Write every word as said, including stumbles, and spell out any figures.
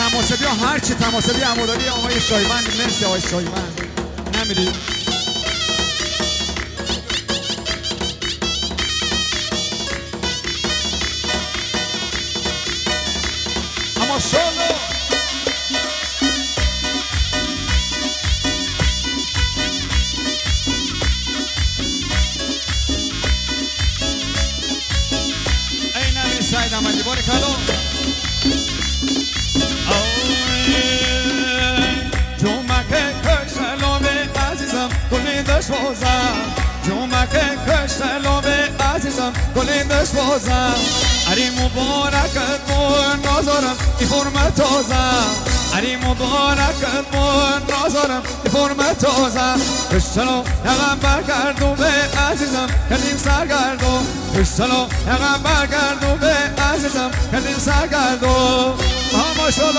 تماسبی ها هر چی تماسبی عموداری آقای شایمند، مرسی آقای شایمند نمیری. اما شالو ای نمی سعید احمدی باری کلو جمعه کشلوه عزیزم گلی دشوازم جمعه کشلوه عزیزم گلی دشوازم علی مبارکت بون نازارم ای فرمت تازم علی مبارکت بون نازارم ای فرمت تازم کشلو یقم برگردو به عزیزم کردیم سرگردو کشلو یقم برگردو به عزیزم کردیم سرگردو.